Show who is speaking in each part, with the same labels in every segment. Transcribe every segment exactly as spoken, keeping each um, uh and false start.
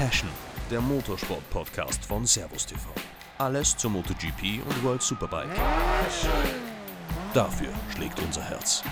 Speaker 1: Passion, der Motorsport-Podcast von Servus T V. Alles zur MotoGP und World Superbike. Dafür schlägt unser Herz.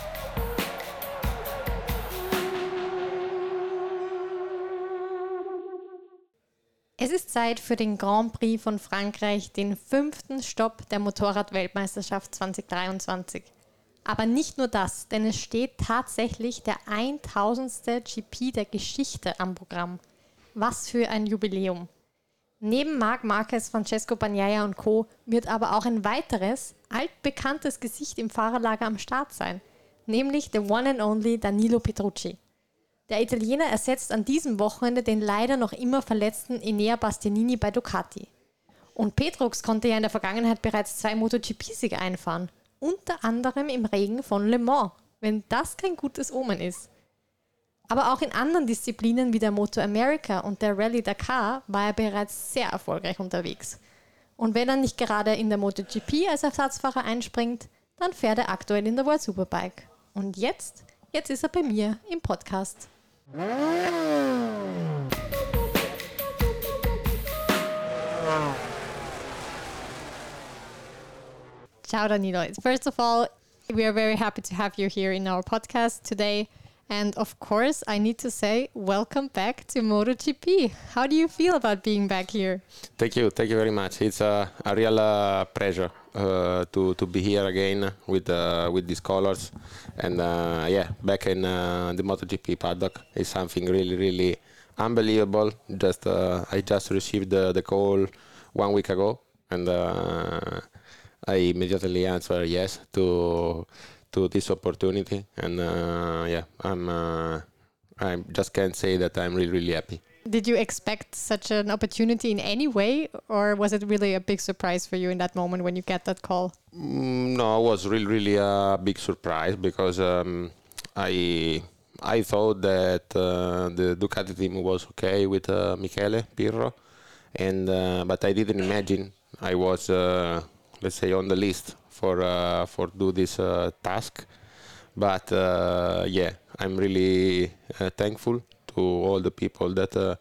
Speaker 2: Es ist Zeit für den Grand Prix von Frankreich, den fünften Stopp der Motorrad-Weltmeisterschaft zwanzig dreiundzwanzig. Aber nicht nur das, denn es steht tatsächlich der tausendste G P der Geschichte am Programm. Was für ein Jubiläum. Neben Marc Marquez, Francesco Bagnaia und Co. wird aber auch ein weiteres, altbekanntes Gesicht im Fahrerlager am Start sein, nämlich the one and only Danilo Petrucci. Der Italiener ersetzt an diesem Wochenende den leider noch immer verletzten Enea Bastianini bei Ducati. Und Petrux konnte ja in der Vergangenheit bereits zwei MotoGP-Siege einfahren, unter anderem im Regen von Le Mans, wenn das kein gutes Omen ist. Aber auch in anderen Disziplinen wie der Moto America und der Rallye Dakar war er bereits sehr erfolgreich unterwegs. Und wenn er nicht gerade in der MotoGP als Ersatzfahrer einspringt, dann fährt er aktuell in der World Superbike. Und jetzt, jetzt ist er bei mir im Podcast. Ciao Danilo. First of all, we are very happy to have you here in our podcast today. And of course, I need to say, welcome back to MotoGP. How do you feel about being back here?
Speaker 3: Thank you, thank you very much. It's a, a real uh, pleasure uh, to to be here again with uh, with these colors, and uh, yeah, back in uh, the MotoGP paddock is something really, really unbelievable. Just uh, I just received the, the call one week ago, and uh, I immediately answered yes to. to this opportunity, and uh, yeah, I'm uh, I just can't say that I'm really really happy.
Speaker 2: Did you expect such an opportunity in any way, or was it really a big surprise for you in that moment when you get that call?
Speaker 3: Mm, no, it was really really a big surprise because um, I I thought that uh, the Ducati team was okay with uh, Michele Pirro, and uh, but I didn't imagine I was uh, let's say on the list for uh, for do this uh, task, but uh, yeah, I'm really uh, thankful to all the people that uh,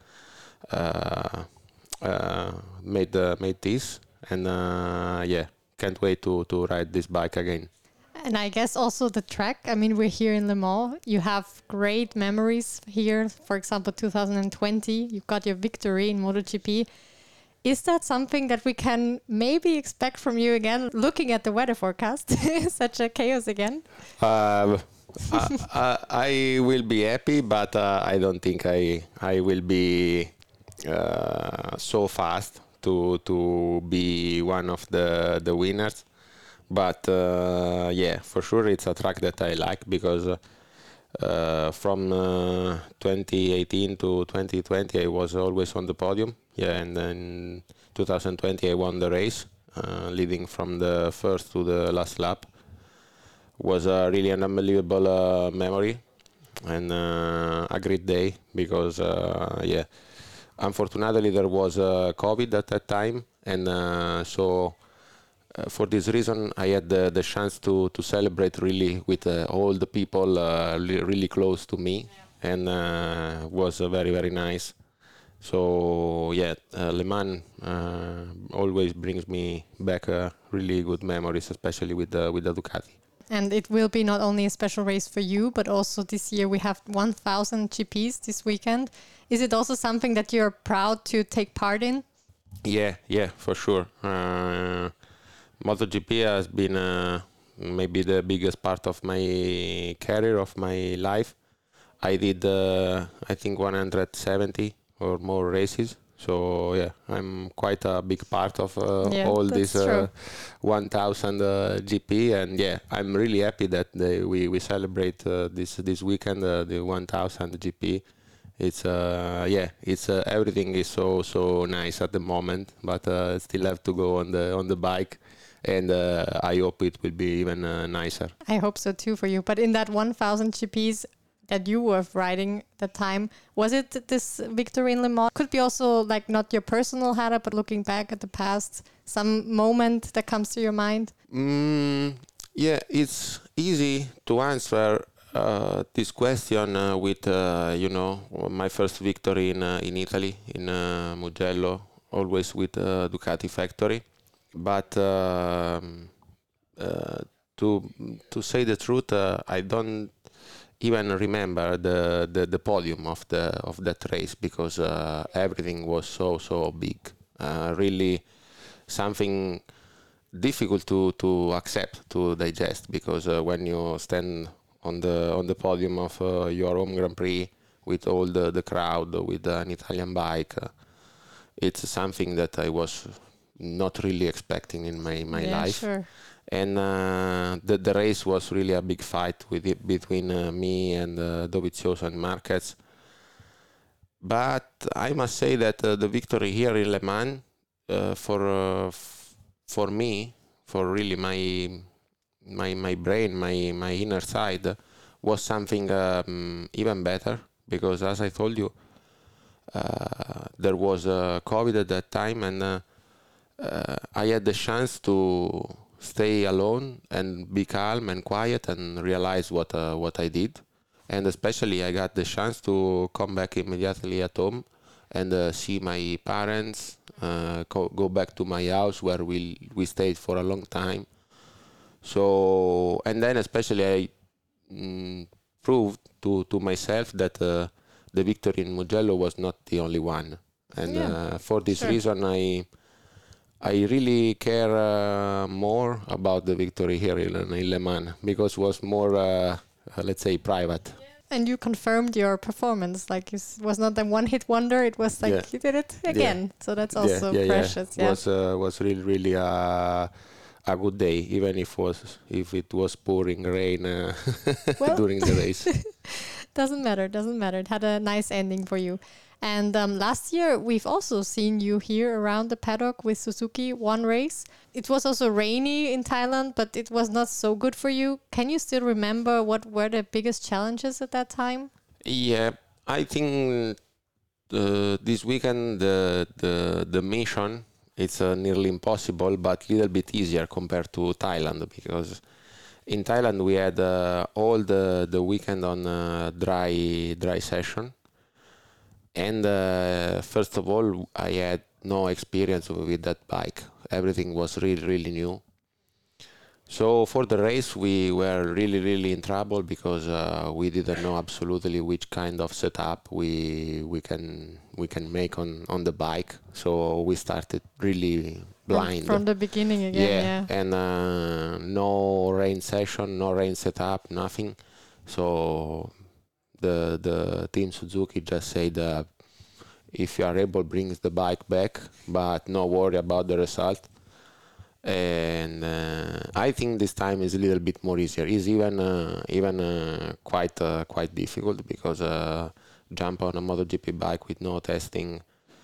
Speaker 3: uh, uh, made uh, made this, and uh, yeah, can't wait to to ride this bike again.
Speaker 2: And I guess also the track. I mean, we're here in Le Mans. You have great memories here. For example, two thousand twenty, you got your victory in MotoGP. Is that something that we can maybe expect from you again, looking at the weather forecast? Such a chaos again?
Speaker 3: Uh, I, I, I will be happy, but uh, I don't think I I will be uh, so fast to to be one of the the winners. But uh, yeah, for sure it's a track that I like because uh, from uh, twenty eighteen to twenty twenty I was always on the podium. Yeah, and then twenty twenty I won the race, uh, leading from the first to the last lap. Was a really an unbelievable uh, memory and uh, a great day because, uh, yeah, unfortunately there was uh, COVID at that time, and uh, so uh, for this reason I had the, the chance to, to celebrate really with uh, all the people uh, li- really close to me, and uh, was uh, very, very nice. So yeah, uh, Le Mans uh, always brings me back uh, really good memories, especially with the with the Ducati.
Speaker 2: And it will be not only a special race for you, but also this year we have one thousand G Ps this weekend. Is it also something that you're proud to take part in?
Speaker 3: Yeah, yeah, for sure. Uh, MotoGP has been uh, maybe the biggest part of my career, of my life. I did, uh, I think, one hundred seventy or more races, so yeah, I'm quite a big part of uh,
Speaker 2: yeah,
Speaker 3: all this uh, one thousand uh, G P, and yeah, I'm really happy that they, we we celebrate uh, this this weekend uh, the one thousand G P. It's uh yeah, it's uh, everything is so so nice at the moment, but uh, still have to go on the on the bike, and uh, I hope it will be even uh, nicer.
Speaker 2: I hope so too for you. But in that one thousand G Ps that you were riding that time, was it this victory in Le Mans? Could be also like not your personal highlight, but looking back at the past, some moment that comes to your mind?
Speaker 3: Mm, yeah, it's easy to answer uh, this question uh, with uh, you know my first victory in uh, in Italy in uh, Mugello, always with uh, Ducati factory, but um, uh, to to say the truth, uh, I don't even remember the, the, the podium of the of that race because uh, everything was so so big, uh, really something difficult to, to accept, to digest, because uh, when you stand on the on the podium of uh, your home Grand Prix with all the, the crowd with an Italian bike, uh, it's something that I was not really expecting in my, my
Speaker 2: yeah,
Speaker 3: life.
Speaker 2: Sure.
Speaker 3: And uh, the, the race was really a big fight with it, between uh, me and uh, Dovizioso and Marquez. But I must say that uh, the victory here in Le Mans, uh, for uh, f- for me, for really my my my brain, my my inner side, was something um, even better, because as I told you, uh, there was uh, COVID at that time, and uh, uh, I had the chance to stay alone and be calm and quiet and realize what uh, what I did. And especially I got the chance to come back immediately at home and uh, see my parents, uh, co- go back to my house where we we stayed for a long time. So, and then especially I mm, proved to, to myself that uh, the victory in Mugello was not the only one. And
Speaker 2: Yeah,
Speaker 3: uh, for this
Speaker 2: sure.
Speaker 3: reason, I I really care uh, more about the victory here in, in Le Mans, because it was more, uh, uh, let's say, private.
Speaker 2: And you confirmed your performance. Like, it was not a one-hit wonder. It was like
Speaker 3: Yeah.
Speaker 2: you did it again. So that's
Speaker 3: Yeah,
Speaker 2: also
Speaker 3: yeah,
Speaker 2: precious.
Speaker 3: yeah.
Speaker 2: Yeah.
Speaker 3: Was uh, was really really a a good day, even if was if it was pouring rain uh,
Speaker 2: Well-
Speaker 3: during the race.
Speaker 2: Doesn't matter. Doesn't matter. It had a nice ending for you. And um, last year, we've also seen you here around the paddock with Suzuki, one race. It was also rainy in Thailand, but it was not so good for you. Can you still remember what were the biggest challenges at that time?
Speaker 3: Yeah, I think uh, this weekend the the the mission it's uh, nearly impossible, but little bit easier compared to Thailand, because in Thailand we had uh, all the the weekend on uh, dry dry session, and uh, first of all I had no experience with that bike. Everything was really really new. So for the race, we were really, really in trouble, because uh, we didn't know absolutely which kind of setup we we can we can make on, on the bike. So we started really
Speaker 2: From-
Speaker 3: blind.
Speaker 2: From, the beginning again, yeah.
Speaker 3: and uh, no rain session, no rain setup, nothing. So the the team Suzuki just said, uh, if you are able, bring the bike back, but no worry about the result. And uh, I think this time is a little bit more easier. It's even uh, even uh, quite uh, quite difficult, because uh, jump on a MotoGP bike with no testing.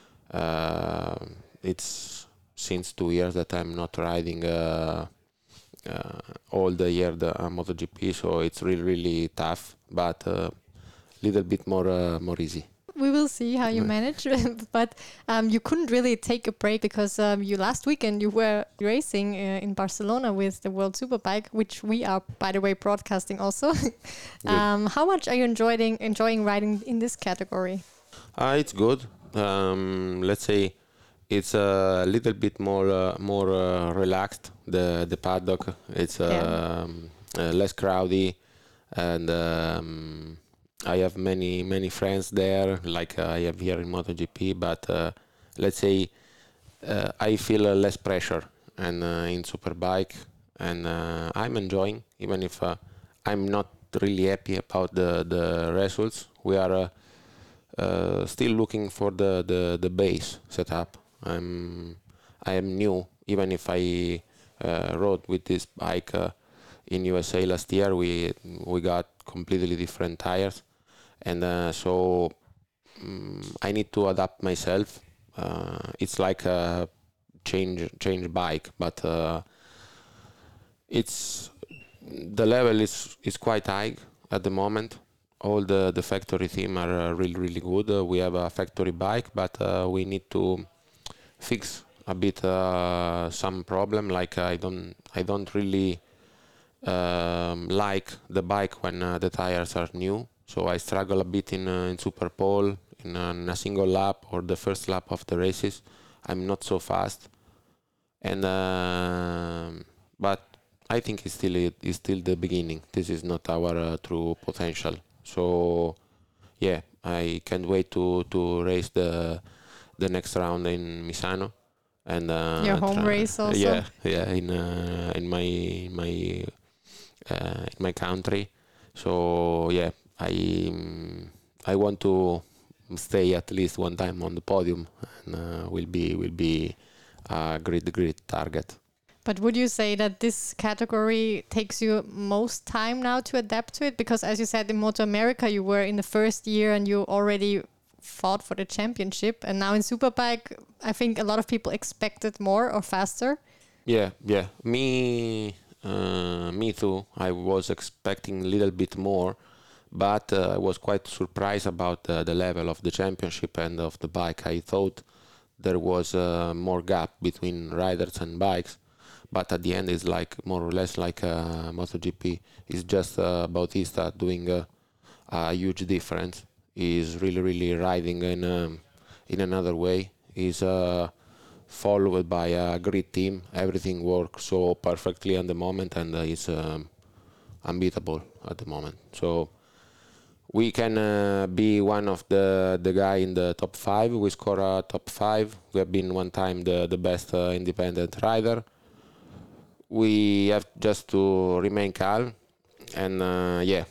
Speaker 3: Uh, it's since two years that I'm not riding uh, uh, all the year the uh, MotoGP, so it's really really tough, but a uh, little bit more uh, more easy.
Speaker 2: We will see how you manage, but um, you couldn't really take a break, because um, you last weekend you were racing uh, in Barcelona with the World Superbike, which we are, by the way, broadcasting also. um, how much are you enjoying enjoying riding in this category?
Speaker 3: Uh, it's good. Um, let's say it's a little bit more uh, more uh, relaxed. The the paddock, it's um,
Speaker 2: Yeah.
Speaker 3: uh, less crowded, and um, I have many many friends there, like uh, I have here in MotoGP. But uh, let's say uh, I feel uh, less pressure and uh, in Superbike, and uh, I'm enjoying, even if uh, I'm not really happy about the the results. We are uh, uh, still looking for the, the, the base setup. I'm I am new, even if I uh, rode with this bike uh, in U S A last year. We we got completely different tires, and uh, so um, I need to adapt myself. Uh, it's like a change change bike, but uh, it's the level is is quite high at the moment. All the, the factory team are uh, really really good. Uh, we have a factory bike, but uh, we need to fix a bit uh, some problem. Like I don't I don't really um, like the bike when uh, the tires are new. So I struggle a bit in uh, in Super Pole, in, uh, in a single lap or the first lap of the races. I'm not so fast, and uh, but I think it's still it's still the beginning. This is not our uh, true potential. So yeah, I can't wait to to race the the next round in Misano. And uh,
Speaker 2: Your home
Speaker 3: tra-
Speaker 2: race also?
Speaker 3: Yeah, yeah, in uh, in my my uh, in my country. So yeah, I um, I want to stay at least one time on the podium, and uh, will be will be a great great target.
Speaker 2: But would you say that this category takes you most time now to adapt to it? Because as you said, in Moto America, you were in the first year and you already fought for the championship. And now in Superbike, I think a lot of people expected more or faster.
Speaker 3: Yeah, yeah. Me, uh, me too. I was expecting a little bit more, but uh, I was quite surprised about uh, the level of the championship and of the bike. I thought there was uh, more gap between riders and bikes. But at the end, it's like more or less like a MotoGP. It's just uh, Bautista doing a, a huge difference. He's really, really riding in um, in another way. He's uh, followed by a great team. Everything works so perfectly at the moment, and uh, he's um, unbeatable at the moment. So we can uh, be one of the the guy in the top five. We score a top five. We have been one time the the best uh, independent rider. We have just to remain calm, and uh, yeah,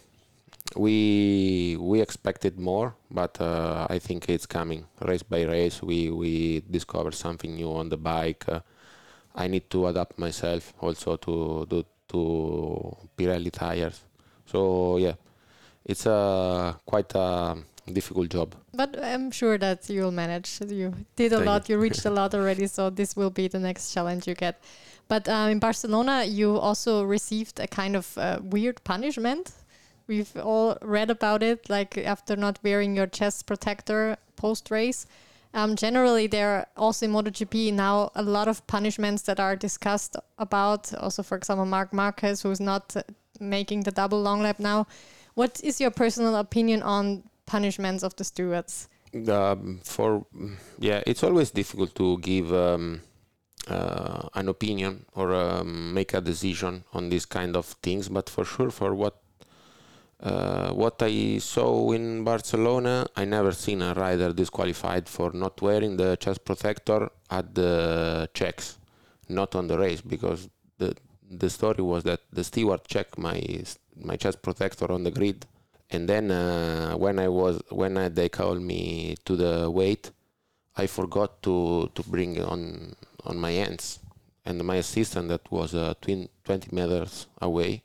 Speaker 3: we we expected more, but uh, I think it's coming race by race. We we discover something new on the bike. Uh, I need to adapt myself also to to, to Pirelli tires. So yeah, it's a quite a difficult job.
Speaker 2: But I'm sure that you'll manage. You did a
Speaker 3: Thank
Speaker 2: lot.
Speaker 3: you.
Speaker 2: You reached a lot already. So this will be the next challenge you get. But um, in Barcelona, you also received a kind of uh, weird punishment. We've all read about it, like after not wearing your chest protector post-race. Um, generally, there are also in MotoGP now a lot of punishments that are discussed about. Also, for example, Marc Marquez, who's not uh, making the double long lap now. What is your personal opinion on punishments of the stewards?
Speaker 3: Um, for yeah, it's always difficult to give um, uh, an opinion or um, make a decision on these kind of things. But for sure, for what uh, what I saw in Barcelona, I never seen a rider disqualified for not wearing the chest protector at the checks, not on the race, because the the story was that the steward checked my my chest protector on the grid. And then uh, when I was when I, they called me to the weight, I forgot to, to bring it on on my hands, and my assistant that was uh, twenty meters away.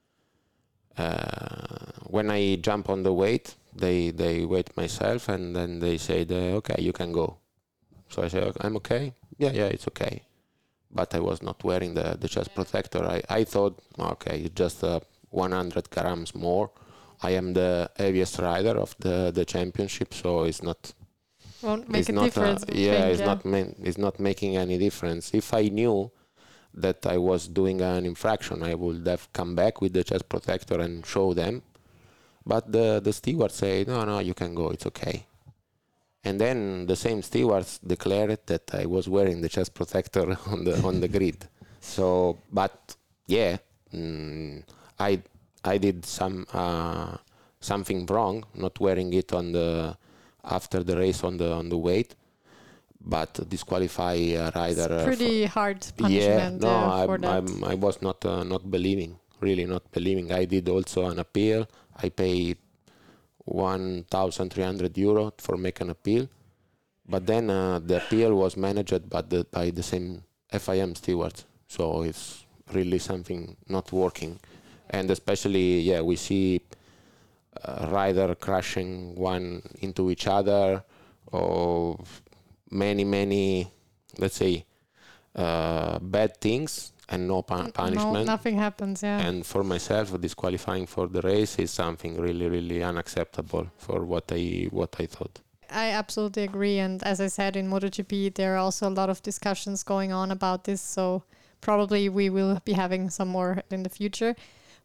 Speaker 3: Uh, when I jump on the weight, they they wait myself, and then they said, uh, "Okay, you can go." So I said, "I'm okay. Yeah, yeah, it's okay." But I was not wearing the, the chest protector. I, I thought, okay, it's just uh, one hundred grams more. I am the heaviest rider of the, the championship, so it's not.
Speaker 2: Won't make
Speaker 3: it's
Speaker 2: a
Speaker 3: not
Speaker 2: difference.
Speaker 3: A, yeah,
Speaker 2: think,
Speaker 3: it's
Speaker 2: yeah.
Speaker 3: not. Man, it's not making any difference. If I knew that I was doing an infraction, I would have come back with the chest protector and show them. But the the steward said, no, no, you can go. It's okay. And then the same stewards declared that I was wearing the chest protector on the on the grid. So, but yeah, mm, I I did some uh, something wrong, not wearing it on the after the race on the on the weight, but disqualify a rider.
Speaker 2: It's pretty
Speaker 3: uh,
Speaker 2: hard
Speaker 3: for,
Speaker 2: punishment
Speaker 3: yeah, no,
Speaker 2: uh, for
Speaker 3: I'm,
Speaker 2: that.
Speaker 3: I'm, I was not uh, not believing, really not believing. I did also an appeal. I paid one thousand three hundred euro for make an appeal, but then uh, the appeal was managed by the by the same F I M stewards, so it's really something not working. And especially, yeah, we see uh, rider crashing one into each other, or many many, let's say, uh, bad things, and no pu- punishment.
Speaker 2: No, nothing happens, yeah.
Speaker 3: And for myself, disqualifying for the race is something really, really unacceptable for what I what I thought.
Speaker 2: I absolutely agree. And as I said, in MotoGP, there are also a lot of discussions going on about this. So probably we will be having some more in the future.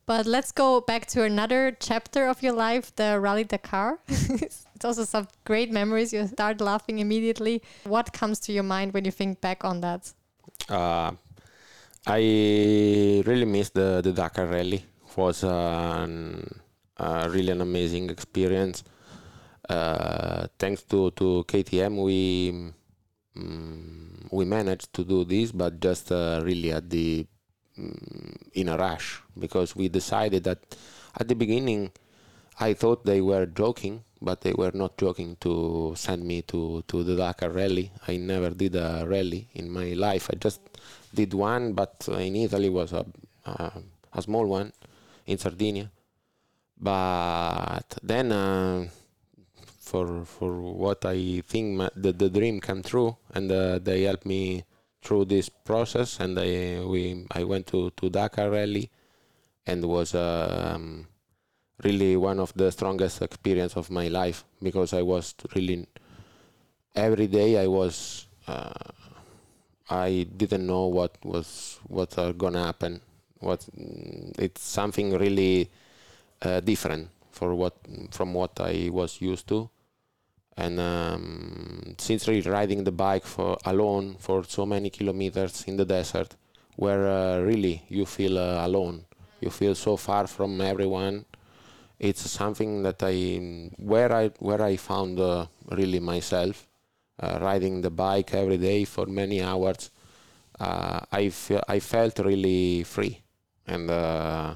Speaker 2: But let's go back to another chapter of your life, the Rally Dakar. It's also some great memories. You start laughing immediately. What comes to your mind when you think back on that?
Speaker 3: Uh, I really miss the, the Dakar Rally. It was uh, an, uh, really an amazing experience. Uh, thanks to, to K T M, we um, we managed to do this, but just uh, really at the um, in a rush, because we decided that at the beginning I thought they were joking, but they were not joking to send me to, to the Dakar Rally. I never did a rally in my life. I just did one, but in Italy was a a, a small one in Sardinia. But then. Uh, For for what I think my, the the dream came true, and uh, they helped me through this process, and I we I went to, to Dakar Rally, and was um, really one of the strongest experience of my life, because I was really every day I was uh, I didn't know what was what are gonna happen. What it's something really uh, different for what from what I was used to. And um, since really riding the bike for alone for so many kilometers in the desert, where uh, really you feel uh, alone, you feel so far from everyone. It's something that I where I where I found uh, really myself, uh, riding the bike every day for many hours. Uh, I fe- I felt really free, and uh,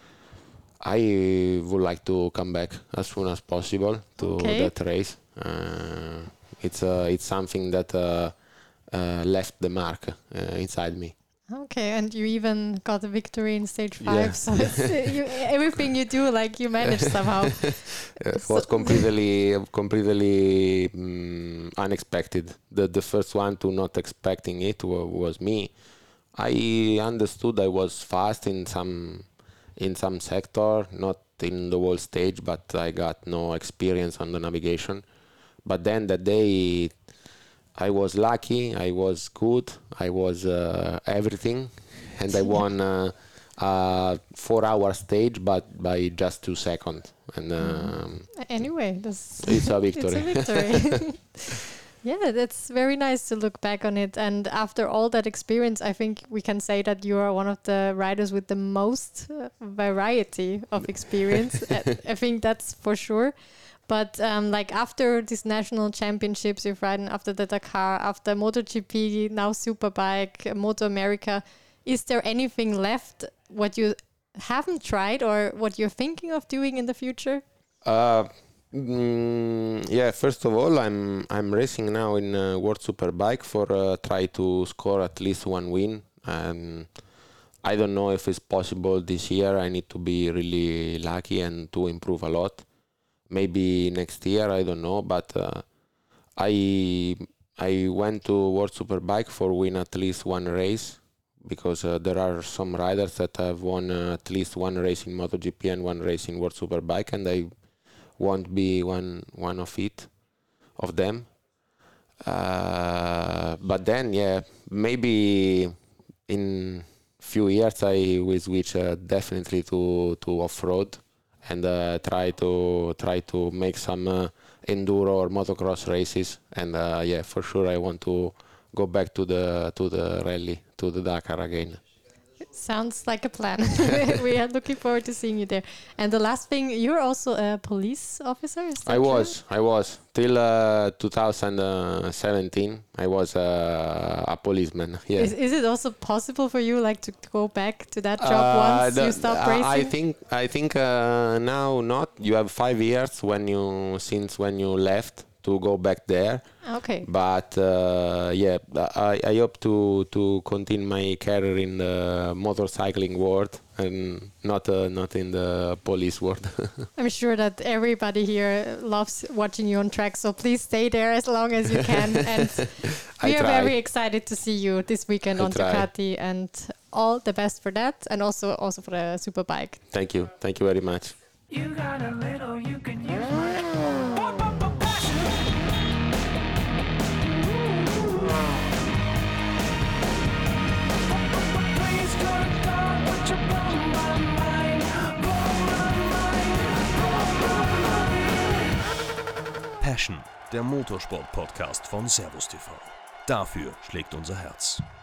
Speaker 3: I would like to come back as soon as possible to
Speaker 2: Okay.
Speaker 3: that race. Uh, it's uh, it's something that uh, uh, left the mark uh, inside me.
Speaker 2: Okay, and you even got a victory in stage five.
Speaker 3: Yeah.
Speaker 2: So it's, uh, you, everything you do, like you managed somehow.
Speaker 3: It
Speaker 2: So-
Speaker 3: was completely completely um, unexpected. The the first one to not expecting it wa- was me. I understood I was fast in some in some sector, not in the whole stage, but I got no experience on the navigation. But then that day, I was lucky. I was good. I was uh, everything, and I won uh, a four-hour stage, but by just two seconds. And um,
Speaker 2: Anyway, that's
Speaker 3: it's a
Speaker 2: it's
Speaker 3: victory.
Speaker 2: a victory. Yeah, that's very nice to look back on it. And after all that experience, I think we can say that you are one of the riders with the most uh, variety of experience. I I think that's for sure. But um, like after these national championships you've ridden, after the Dakar, after MotoGP, now Superbike, Moto America, is there anything left what you haven't tried or what you're thinking of doing in the future?
Speaker 3: Uh, mm, yeah. First of all, I'm I'm racing now in uh, World Superbike for uh, try to score at least one win. Um, I don't know if it's possible this year. I need to be really lucky and to improve a lot. Maybe next year, I don't know. But uh, I I went to World Superbike for win at least one race, because uh, there are some riders that have won uh, at least one race in MotoGP and one race in World Superbike, and I won't be one one of it of them. Uh, but then, yeah, maybe in few years I will switch uh, definitely to to off road and uh, try to try to make some uh, enduro or motocross races. And uh, yeah, for sure I want to go back to the to the rally, to the Dakar again.
Speaker 2: Sounds like a plan. We are looking forward to seeing you there. And the last thing, you're also a police officer? Is that
Speaker 3: I
Speaker 2: true?
Speaker 3: was, I was till uh, two thousand seventeen. I was uh, a policeman. Yeah.
Speaker 2: Is, is it also possible for you, like, to, to go back to that job
Speaker 3: Uh,
Speaker 2: once
Speaker 3: the-
Speaker 2: you stop
Speaker 3: I-
Speaker 2: racing?
Speaker 3: I think I think uh, now not. You have five years when you since when you left to go back there.
Speaker 2: Okay.
Speaker 3: But uh, yeah, I, I hope to to continue my career in the motorcycling world and not uh, not in the police world.
Speaker 2: I'm sure that everybody here loves watching you on track, so please stay there as long as you can. And
Speaker 3: I
Speaker 2: we are
Speaker 3: try.
Speaker 2: very excited to see you this weekend
Speaker 3: I
Speaker 2: on
Speaker 3: try.
Speaker 2: Ducati, and all the best for that, and also also for the Superbike.
Speaker 3: Thank you, thank you very much.
Speaker 4: You got a little you can use my pump up a passion. Please good God, would you blow my mind?
Speaker 1: Passion, der Motorsport-Podcast von Servus T V. Dafür schlägt unser Herz.